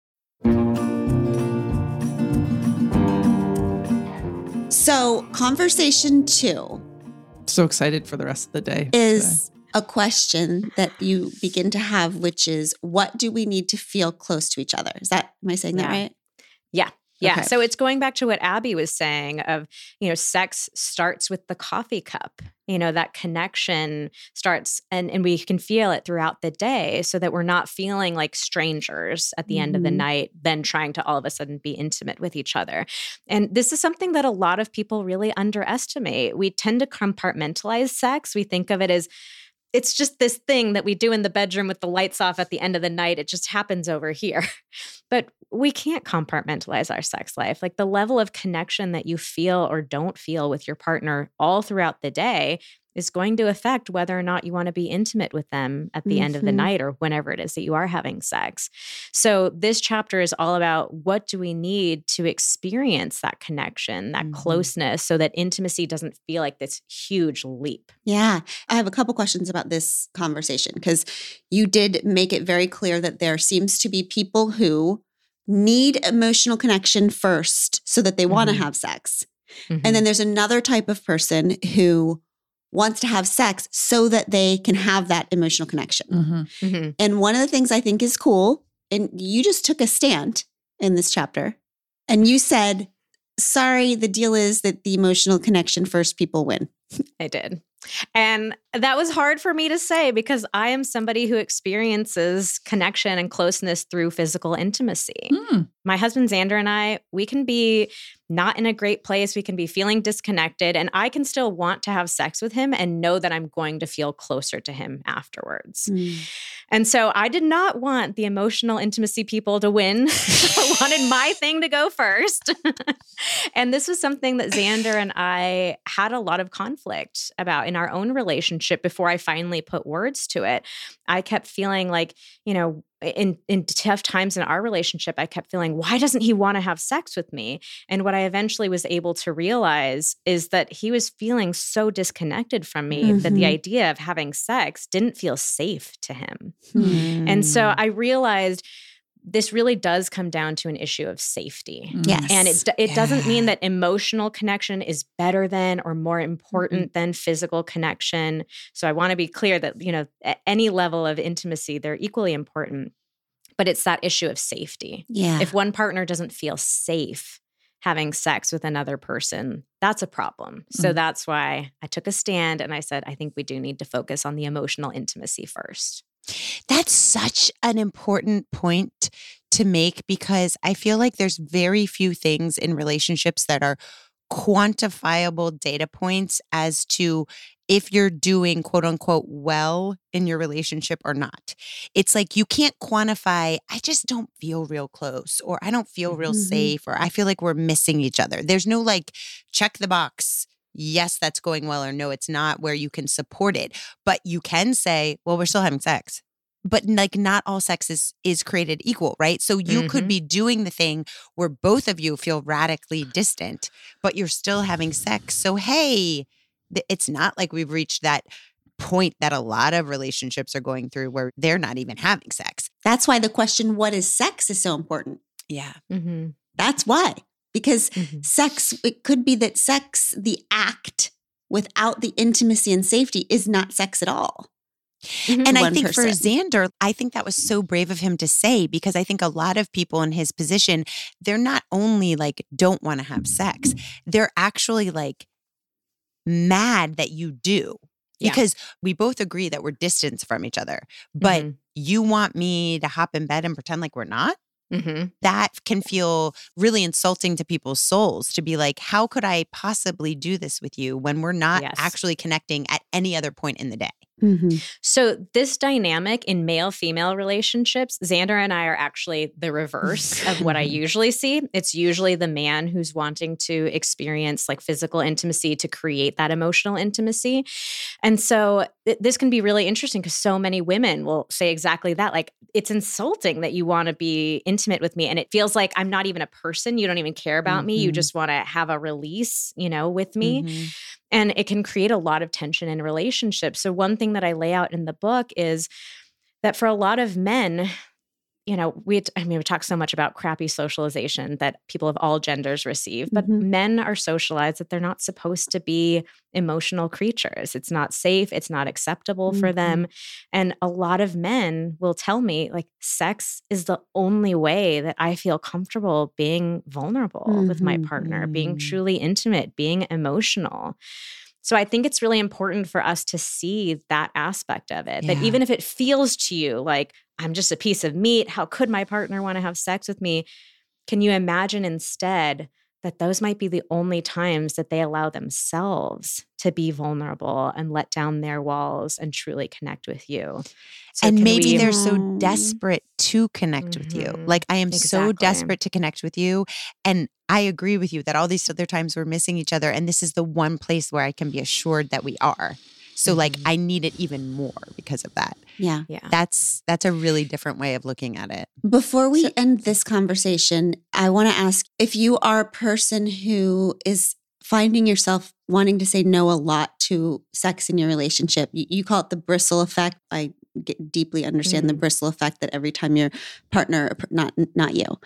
So conversation two. So excited for the rest of the day. Is today. A question that you begin to have, which is, what do we need to feel close to each other? Is that, am I saying that yeah. right? Yeah. Yeah. Okay. So it's going back to what Abby was saying of, you know, sex starts with the coffee cup. You know, that connection starts and, and we can feel it throughout the day so that we're not feeling like strangers at the mm-hmm. end of the night, then trying to all of a sudden be intimate with each other. And this is something that a lot of people really underestimate. We tend to compartmentalize sex. We think of it as, it's just this thing that we do in the bedroom with the lights off at the end of the night. It just happens over here. But we can't compartmentalize our sex life. Like the level of connection that you feel or don't feel with your partner all throughout the day is going to affect whether or not you want to be intimate with them at the mm-hmm. end of the night or whenever it is that you are having sex. So this chapter is all about what do we need to experience that connection, that mm-hmm. closeness, so that intimacy doesn't feel like this huge leap. Yeah. I have a couple questions about this conversation because you did make it very clear that there seems to be people who need emotional connection first so that they mm-hmm. want to have sex. Mm-hmm. And then there's another type of person who wants to have sex so that they can have that emotional connection. Mm-hmm. Mm-hmm. And one of the things I think is cool, and you just took a stand in this chapter, and you said, sorry, the deal is that the emotional connection first people win. I did. And that was hard for me to say because I am somebody who experiences connection and closeness through physical intimacy. Mm. My husband Xander and I, we can be not in a great place. We can be feeling disconnected, and I can still want to have sex with him and know that I'm going to feel closer to him afterwards. Mm. And so I did not want the emotional intimacy people to win. I wanted my thing to go first. And this was something that Xander and I had a lot of conflict about in our own relationship before I finally put words to it. I kept feeling like, you know, in, in tough times in our relationship, I kept feeling, why doesn't he want to have sex with me? And what I eventually was able to realize is that he was feeling so disconnected from me mm-hmm. that the idea of having sex didn't feel safe to him. Mm. And so I realized this really does come down to an issue of safety. Yes. And it it yeah. doesn't mean that emotional connection is better than or more important mm-hmm. than physical connection. So I want to be clear that, you know, at any level of intimacy, they're equally important. But it's that issue of safety. Yeah. If one partner doesn't feel safe having sex with another person, that's a problem. So mm-hmm. that's why I took a stand and I said, I think we do need to focus on the emotional intimacy first. That's such an important point to make because I feel like there's very few things in relationships that are quantifiable data points as to if you're doing quote unquote well in your relationship or not. It's like you can't quantify, I just don't feel real close, or I don't feel real Mhm. safe, or I feel like we're missing each other. There's no like check the box. Yes, that's going well, or no, it's not, where you can support it. But you can say, well, we're still having sex. But like not all sex is, is created equal, right? So you Mhm. could be doing the thing where both of you feel radically distant, but you're still having sex. So hey, th- it's not like we've reached that point that a lot of relationships are going through where they're not even having sex. That's why the question, what is sex, is so important. Yeah. Mm-hmm. That's why. Because Mm-hmm. sex, it could be that sex, the act without the intimacy and safety, is not sex at all. Mm-hmm. And I One think for person. Xander, I think that was so brave of him to say, because I think a lot of people in his position, they're not only like don't want to have sex, they're actually like mad that you do. Yeah. Because we both agree that we're distant from each other, but Mhm. you want me to hop in bed and pretend like we're not? Mm-hmm. That can feel really insulting to people's souls, to be like, how could I possibly do this with you when we're not Yes. actually connecting at any other point in the day? Mm-hmm. So this dynamic in male-female relationships, Xander and I are actually the reverse of what I usually see. It's usually the man who's wanting to experience like physical intimacy to create that emotional intimacy. And so th- this can be really interesting because so many women will say exactly that. Like, it's insulting that you want to be intimate with me. And it feels like I'm not even a person. You don't even care about me. You Mhm. just want to have a release, you know, with me. Mhm. And it can create a lot of tension in relationships. So one thing that I lay out in the book is that for a lot of men, you know, we, I mean, we talk so much about crappy socialization that people of all genders receive, but Mhm. men are socialized that they're not supposed to be emotional creatures. It's not safe. It's not acceptable for them. And a lot of men will tell me, like, sex is the only way that I feel comfortable being vulnerable with my Mhm. partner, being Mm. truly intimate, being emotional. So I think it's really important for us to see that aspect of it, that Yeah. even if it feels to you like I'm just a piece of meat, how could my partner want to have sex with me? Can you imagine instead that those might be the only times that they allow themselves to be vulnerable and let down their walls and truly connect with you? So And can maybe we- they're so Mm. desperate to connect with you. Mhm. Like, I am so Exactly. desperate to connect with you. And I agree with you that all these other times we're missing each other. And this is the one place where I can be assured that we are. So like, Mhm. I need it even more because of that. Yeah. Yeah. That's, that's a really different way of looking at it. Before we So- end this conversation, I want to ask if you are a person who is finding yourself wanting to say no a lot to sex in your relationship. You, you call it the bristle effect. I get, deeply understand the Mhm. bristle effect, that every time your partner, not not you,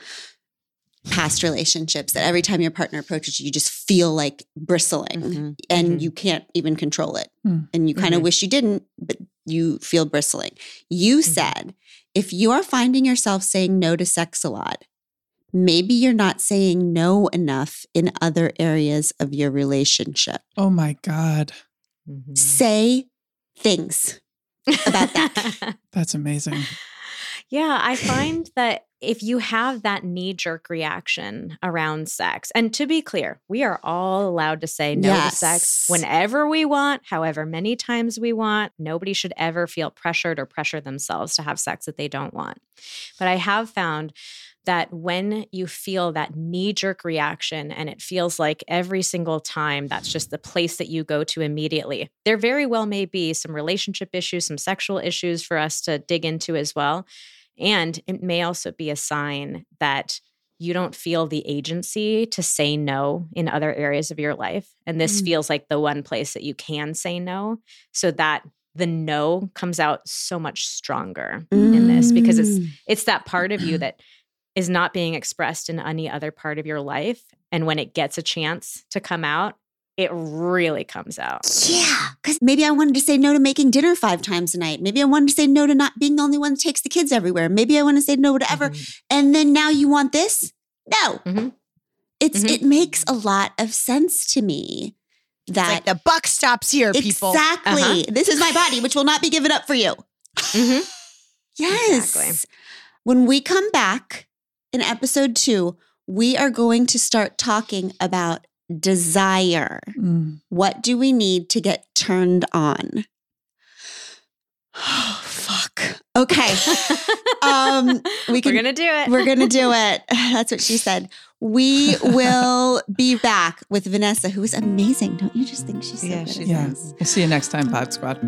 past relationships, that every time your partner approaches you, you just feel like bristling Mhm. and Mhm. you can't even control it. Mm. And you kind of Mhm. wish you didn't, but you feel bristling. You Mhm. said, if you are finding yourself saying no to sex a lot, maybe you're not saying no enough in other areas of your relationship. Oh my God. Mhm. Say things about that. That's amazing. Yeah, I find that if you have that knee-jerk reaction around sex, and to be clear, we are all allowed to say no to sex Yes. whenever we want, however many times we want. Nobody should ever feel pressured or pressure themselves to have sex that they don't want. But I have found that when you feel that knee-jerk reaction and it feels like every single time that's just the place that you go to immediately, there very well may be some relationship issues, some sexual issues for us to dig into as well. And it may also be a sign that you don't feel the agency to say no in other areas of your life. And this Mm. feels like the one place that you can say no, so that the no comes out so much stronger in this, because it's Mm. it's that part of you that is not being expressed in any other part of your life. And when it gets a chance to come out, it really comes out. Yeah, because maybe I wanted to say no to making dinner five times a night. Maybe I wanted to say no to not being the only one that takes the kids everywhere. Maybe I want to say no to whatever. Mhm. And then now you want this? No. Mhm. It's Mhm. It makes a lot of sense to me It's that like the buck stops here, people. exactly Uh-huh. this is my body, which will not be given up for you. Mhm. Yes. Exactly. When we come back in episode two, we are going to start talking about desire. Mm. What do we need to get turned on? Oh, fuck. Okay. um, we can, We're going to do it. We're going to do it. That's what she said. We will be back with Vanessa, who is amazing. Don't you just think she's so Yeah, good? she's at Yeah. this? We'll see you next time, Pod Squad.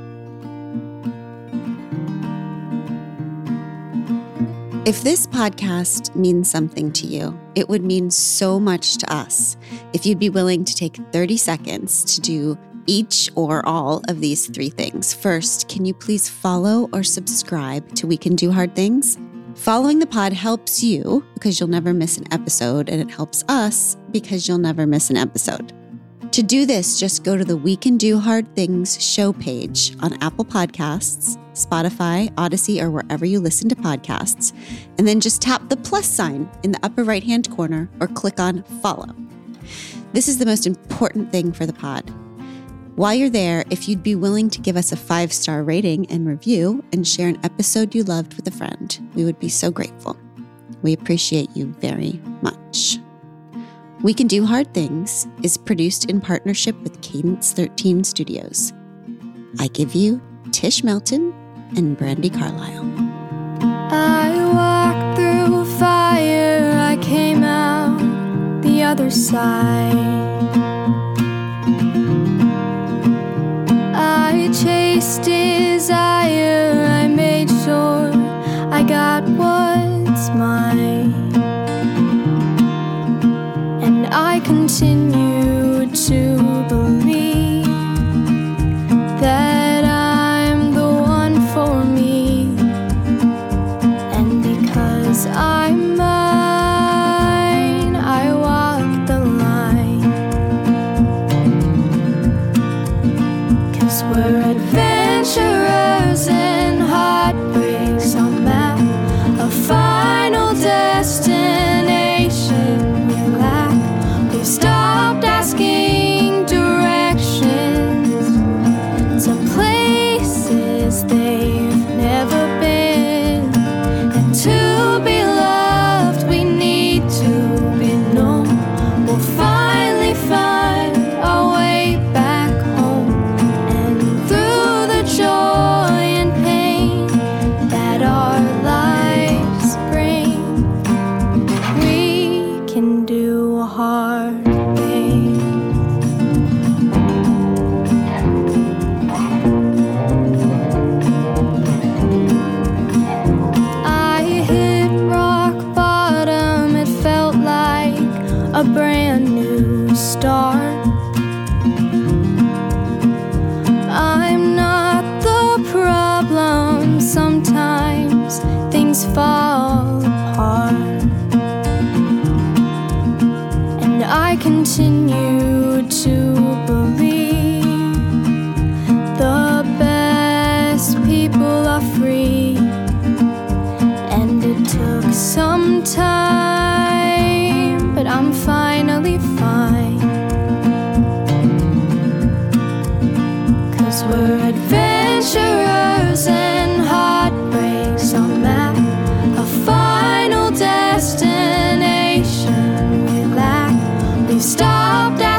If this podcast means something to you, it would mean so much to us if you'd be willing to take thirty seconds to do each or all of these three things. First, can you please follow or subscribe to We Can Do Hard Things? Following the pod helps you because you'll never miss an episode, and it helps us because you'll never miss an episode. To do this, just go to the We Can Do Hard Things show page on Apple Podcasts, Spotify, Odyssey, or wherever you listen to podcasts, and then just tap the plus sign in the upper right-hand corner or click on follow. This is the most important thing for the pod. While you're there, if you'd be willing to give us a five-star rating and review and share an episode you loved with a friend, we would be so grateful. We appreciate you very much. We Can Do Hard Things is produced in partnership with Cadence thirteen Studios. I give you Tish Melton and Brandy Carlisle. I walked through fire, I came out the other side. I chased desire, I made sure I got what's mine. And I continue to believe that I'm the one for me. And because I'm mine, I walk the line. 'Cause we're adventurers and heartbreaks on map, a final destination we lack. We've stopped asking directions to places they've never been. And to be loved, we need to be known. We'll finally find our way back home. And through the joy and pain that our lives bring, we can do hard things. I hit rock bottom, it felt like a brand new start. I'm not the problem, sometimes things fall apart. And I continue to believe the best people are free. And it took some time, but I'm finally fine. 'Cause we're adventurers and heartbreaks on map, a final destination we lack. We've stopped at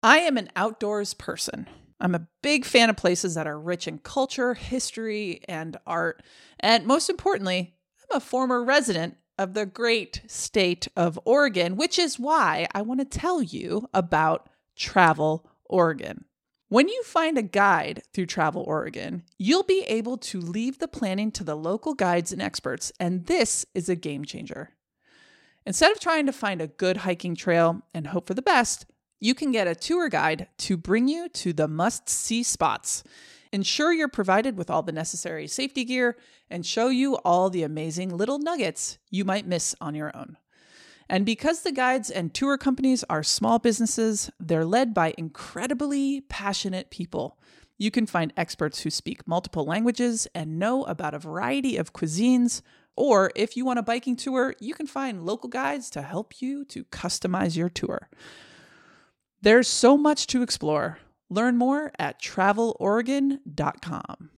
I am an outdoors person. I'm a big fan of places that are rich in culture, history, and art. And most importantly, I'm a former resident of the great state of Oregon, which is why I want to tell you about Travel Oregon. When you find a guide through Travel Oregon, you'll be able to leave the planning to the local guides and experts, and this is a game changer. Instead of trying to find a good hiking trail and hope for the best, you can get a tour guide to bring you to the must-see spots, ensure you're provided with all the necessary safety gear, and show you all the amazing little nuggets you might miss on your own. And because the guides and tour companies are small businesses, they're led by incredibly passionate people. You can find experts who speak multiple languages and know about a variety of cuisines. Or if you want a biking tour, you can find local guides to help you to customize your tour. There's so much to explore. Learn more at travel oregon dot com.